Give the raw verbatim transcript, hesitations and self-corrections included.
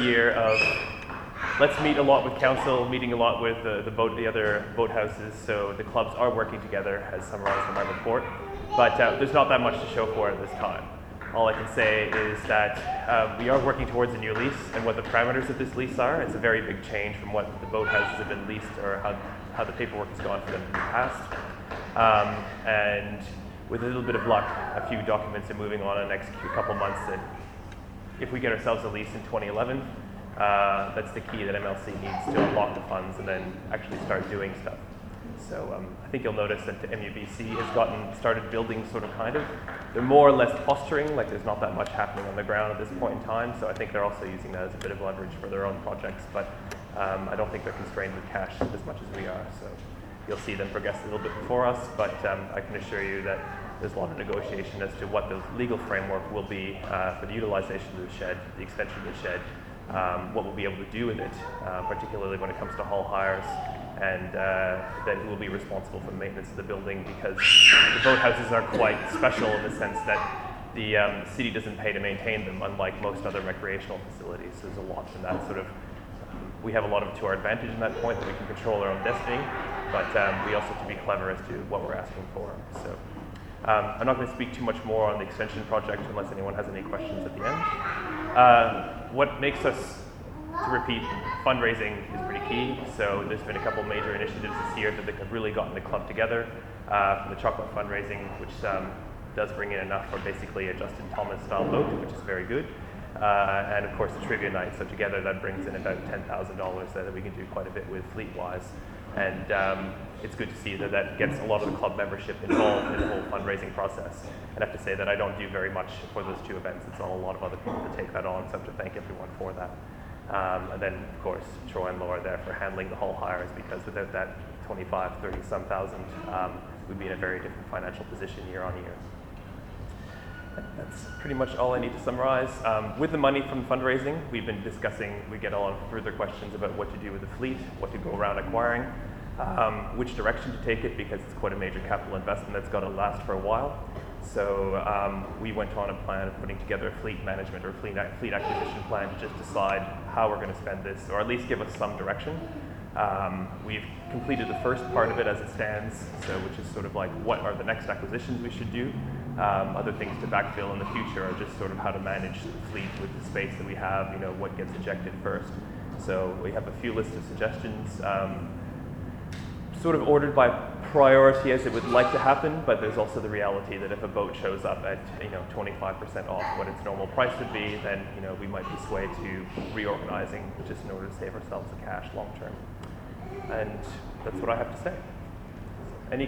year of let's meet a lot with council, meeting a lot with the, the boat, the other boat houses, so the clubs are working together as summarized in my report, but uh, there's not that much to show for it this time. All I can say is that uh, we are working towards a new lease, and what the parameters of this lease are. It's a very big change from what the boat houses have been leased or how, how the paperwork has gone for them in the past. Um, and with a little bit of luck, a few documents are moving on in the next couple months, and if we get ourselves a lease in twenty eleven, uh, that's the key that M L C needs to unlock the funds and then actually start doing stuff. So um, I think you'll notice that the M U B C has gotten started building sort of kind of. They're more or less posturing, like there's not that much happening on the ground at this point in time, so I think they're also using that as a bit of leverage for their own projects, but um, I don't think they're constrained with cash as much as we are, so you'll see them progress a little bit before us, but um, I can assure you that there's a lot of negotiation as to what the legal framework will be uh, for the utilization of the shed, the extension of the shed, um, what we'll be able to do with it, uh, particularly when it comes to hull hires, and uh, then who will be responsible for the maintenance of the building, because the boathouses are quite special in the sense that the um, city doesn't pay to maintain them, unlike most other recreational facilities. So there's a lot in that sort of, we have a lot of it to our advantage in that point, that we can control our own destiny, but um, we also have to be clever as to what we're asking for. So um, I'm not going to speak too much more on the extension project unless anyone has any questions at the end. Uh, what makes us, to repeat, fundraising is pretty key. So there's been a couple major initiatives this year that have really gotten the club together. Uh, from the chocolate fundraising, which um, does bring in enough for basically a Justin Thomas style boat, which is very good. Uh, and of course the trivia night. So together that brings in about ten thousand dollars that we can do quite a bit with fleet-wise. And um, it's good to see that that gets a lot of the club membership involved in the whole fundraising process. And I have to say that I don't do very much for those two events. It's on a lot of other people to take that on, so I have to thank everyone for that. Um, and then, of course, Troy and Laura there for handling the hull hires, because without that twenty-five, thirty some thousand, um, we'd be in a very different financial position year on year. That's pretty much all I need to summarize. Um, with the money from fundraising, we've been discussing, we get a lot of further questions about what to do with the fleet, what to go around acquiring, um, which direction to take it, because it's quite a major capital investment that's got to last for a while. So um, we went on a plan of putting together a fleet management or fleet, fleet acquisition plan to just decide how we're going to spend this, or at least give us some direction. Um, we've completed the first part of it as it stands, so which is sort of like what are the next acquisitions we should do. Um, other things to backfill in the future are just sort of how to manage the fleet with the space that we have, you know, what gets ejected first. So we have a few lists of suggestions, um, sort of ordered by priority as it would like to happen, but there's also the reality that if a boat shows up at, you know, twenty-five percent off what its normal price would be, then, you know, we might be swayed to reorganizing just in order to save ourselves the cash long term. And that's what I have to say.